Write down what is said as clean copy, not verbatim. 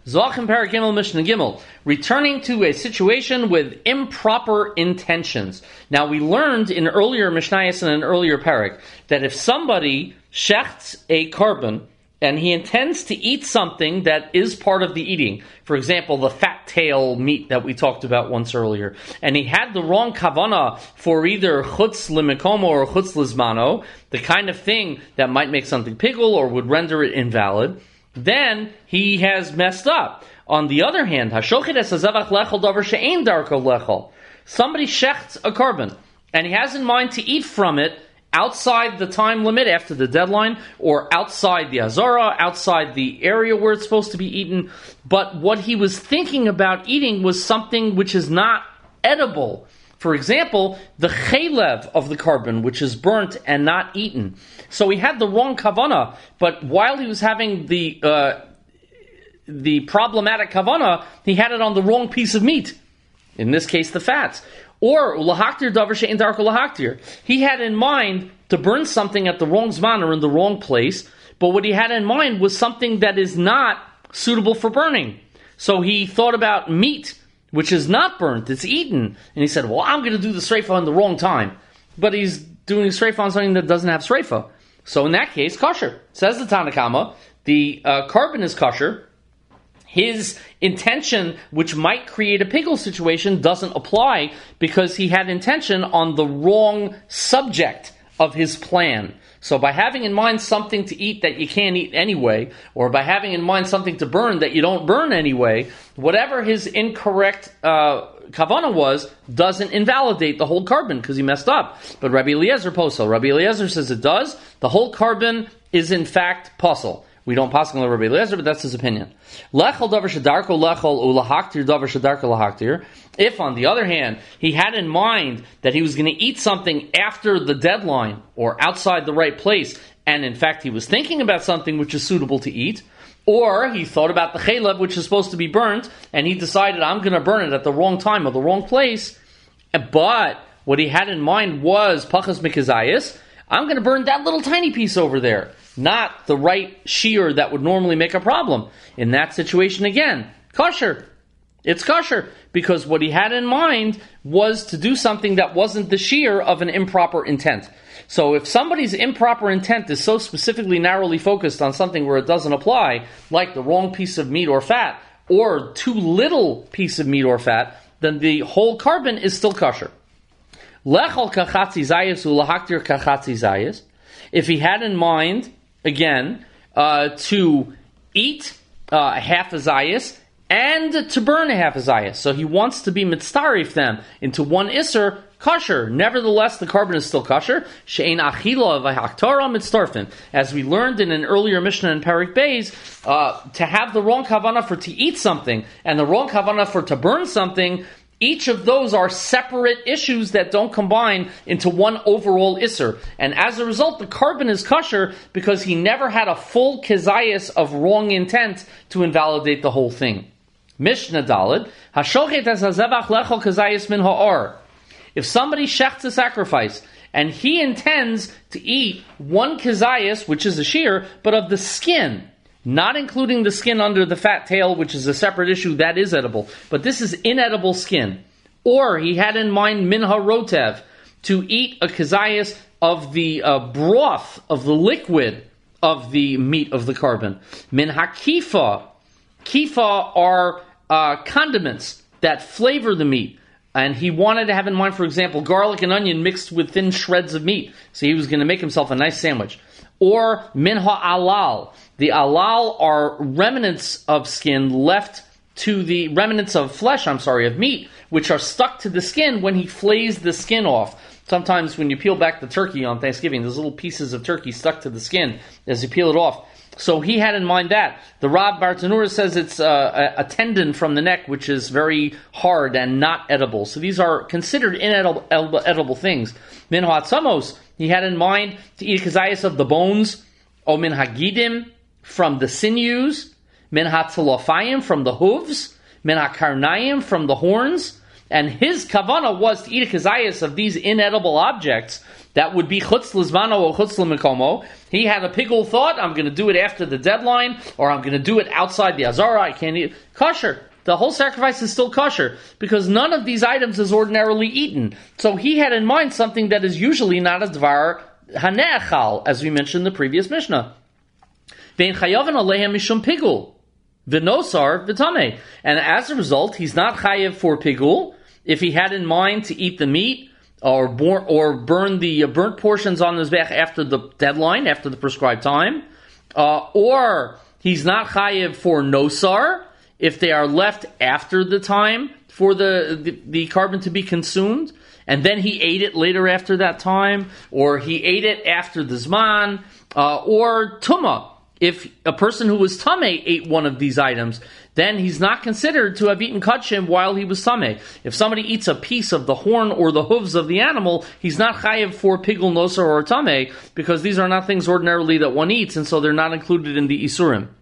Zochim Parak Gimel Mishnah Gimel, returning to a situation with improper intentions. Now we learned in earlier Mishnayos and an earlier parak that if somebody shechts a carbon and he intends to eat something that is part of the eating, for example, the fat tail meat that we talked about once earlier, and he had the wrong kavana for either chutz limikomo or chutz lizmano, the kind of thing that might make something pigul or would render it invalid, then he has messed up. On the other hand, somebody shechts a carbon, and he has in mind to eat from it outside the time limit after the deadline, or outside the azara, outside the area where it's supposed to be eaten. But what he was thinking about eating was something which is not edible. For example, the chaylev of the carbon, which is burnt and not eaten. So he had the wrong kavana, but while he was having the problematic kavana, he had it on the wrong piece of meat. In this case, the fats. Or ulahaktir davar she'en darko lahaktir. He had in mind to burn something at the wrong zman or in the wrong place, but what he had in mind was something that is not suitable for burning. So he thought about meat, which is not burnt, it's eaten. And he said, well, I'm going to do the sreifa in the wrong time. But he's doing sreifa on something that doesn't have sreifa. So in that case, kosher. Says the Tanakama, the carbon is kosher. His intention, which might create a pigul situation, doesn't apply because he had intention on the wrong subject of his plan. So by having in mind something to eat that you can't eat anyway, or by having in mind something to burn that you don't burn anyway, whatever his incorrect kavana was, doesn't invalidate the whole carbon because he messed up. But Rabbi Eliezer posel. Rabbi Eliezer says it does. The whole carbon is in fact posel. We don't pass on Rabbi Eliezer, but that's his opinion. Lechol davar shedarko lechol ulahaktir davar shedarko lahaktir. If, on the other hand, he had in mind that he was going to eat something after the deadline or outside the right place, and in fact he was thinking about something which is suitable to eat, or he thought about the chaylev which is supposed to be burnt, and he decided, I'm going to burn it at the wrong time or the wrong place, but what he had in mind was pachas mikazayis, I'm going to burn that little tiny piece over there, not the right shear that would normally make a problem. In that situation again, kosher. It's kosher, because what he had in mind was to do something that wasn't the shear of an improper intent. So if somebody's improper intent is so specifically narrowly focused on something where it doesn't apply, like the wrong piece of meat or fat, or too little piece of meat or fat, then the whole carbon is still kosher. Lechol kachatzi zayis ulahaktir kachatzi zayis. If he had in mind, again, to eat half a zayis and to burn a half a zayis, so he wants to be mitzarif them into one isser, kosher. Nevertheless, the carbon is still kosher. She'ein achila v'haktara mitzarfin. As we learned in an earlier Mishnah in Parak Beis, to have the wrong kavanah for to eat something and the wrong kavanah for to burn something, each of those are separate issues that don't combine into one overall isser. And as a result, the carbon is kosher because he never had a full kezayis of wrong intent to invalidate the whole thing. Mishnah Daled, Hashochet es hazevach lechol kezayis min ha'or. If somebody shechts a sacrifice, and he intends to eat one kezayis, which is a shear, but of the skin, not including the skin under the fat tail, which is a separate issue, that is edible. But this is inedible skin. Or he had in mind min harotev, to eat a kezayis of the broth, of the liquid of the meat of the carbon. Min hakifa. Kifa are condiments that flavor the meat. And he wanted to have in mind, for example, garlic and onion mixed with thin shreds of meat. So he was going to make himself a nice sandwich. Or min ha'alal. The alal are remnants of skin left to the remnants of flesh, of meat, which are stuck to the skin when he flays the skin off. Sometimes when you peel back the turkey on Thanksgiving, there's little pieces of turkey stuck to the skin as you peel it off. So he had in mind that. The Rav Bartanura says it's a tendon from the neck, which is very hard and not edible. So these are considered inedible things. Min ha'atzamos, he had in mind to eat kezayis of the bones, or min hagidim, from the sinews, min ha'tzalofayim, from the hooves, min ha'karnayim, from the horns. And his kavana was to eat a kezayis of these inedible objects that would be chutz l'zmano or chutz l'mekomo. He had a pigul thought, I'm going to do it after the deadline, or I'm going to do it outside the azara, I can't eat. Kosher. The whole sacrifice is still kosher, because none of these items is ordinarily eaten. So he had in mind something that is usually not a dvar hane'achal, as we mentioned in the previous Mishnah. Vein chayavin alehem mishum pigul, v'nosar v'tameh. And as a result, he's not chayav for pigul, if he had in mind to eat the meat, or burn the burnt portions on his back after the deadline, after the prescribed time, or he's not chayav for nosar, if they are left after the time for the carbon to be consumed, and then he ate it later after that time, or he ate it after the zman, or tumah. If a person who was tameh ate one of these items, then he's not considered to have eaten kachim while he was tameh. If somebody eats a piece of the horn or the hooves of the animal, he's not chayiv for pigul, nosar, or tameh, because these are not things ordinarily that one eats, and so they're not included in the isurim.